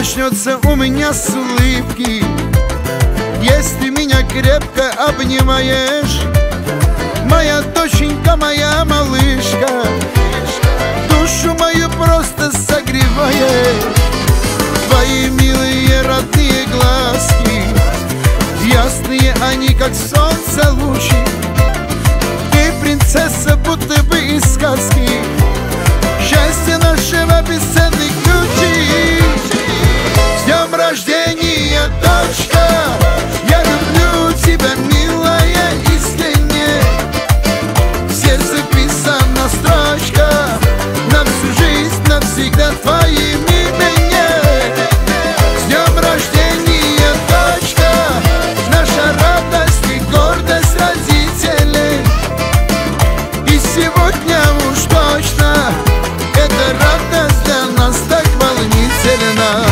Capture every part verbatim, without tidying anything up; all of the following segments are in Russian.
начнется у меня с улыбки, если меня крепко обнимаешь. Моя доченька, моя малышка, душу мою просто согревает. Твои милые родные глазки, ясные они, как солнце лучи. Ты принцесса, будто бы из сказки, счастье нашего бесценный ключи. С днем рождения, дочка, я люблю тебя, милая, искренне. В сердце писана строчка, на всю жизнь, навсегда твоим именем. С днем рождения, дочка, наша радость и гордость родителей. И сегодня уж точно эта радость для нас так волнительна.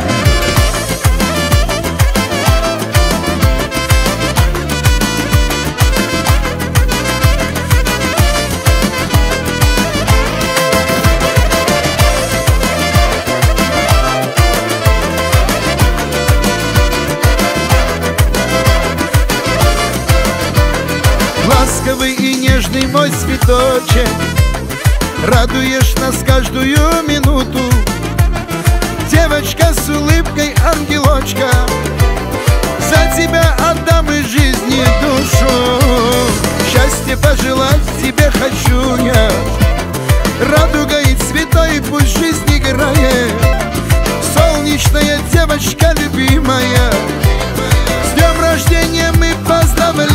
Ласковый и нежный мой цветочек, радуешь нас каждую минуту. Девочка с улыбкой, ангелочка, за тебя отдам и жизни душу. Счастье пожелать тебе хочу я, радуга и цветой пусть жизнь играет. Солнечная девочка любимая, с днем рождения мы поздравляем.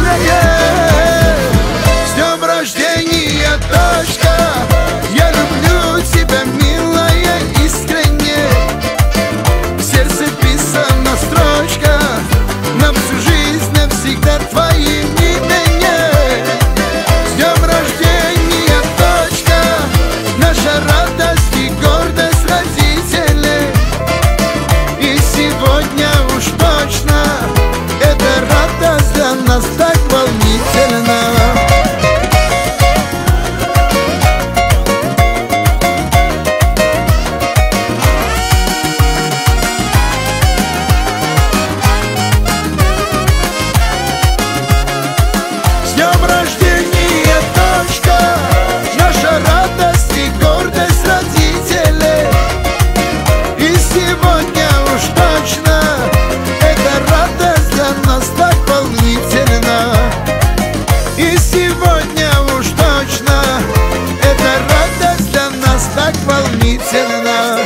С днем рождения, дочка, я люблю тебя, милая, искренне. В сердце писана строчка, на всю жизнь, навсегда твоим именем. С днем рождения, дочка, наша радость и гордость родителей. И сегодня уж точно эта радость для нас так волнительна. С днем рождения, дочка, наша радость и гордость родителей. И сегодня уж точно эта радость для нас так волнительна. И сегодня уж точно эта радость для нас так волнительна.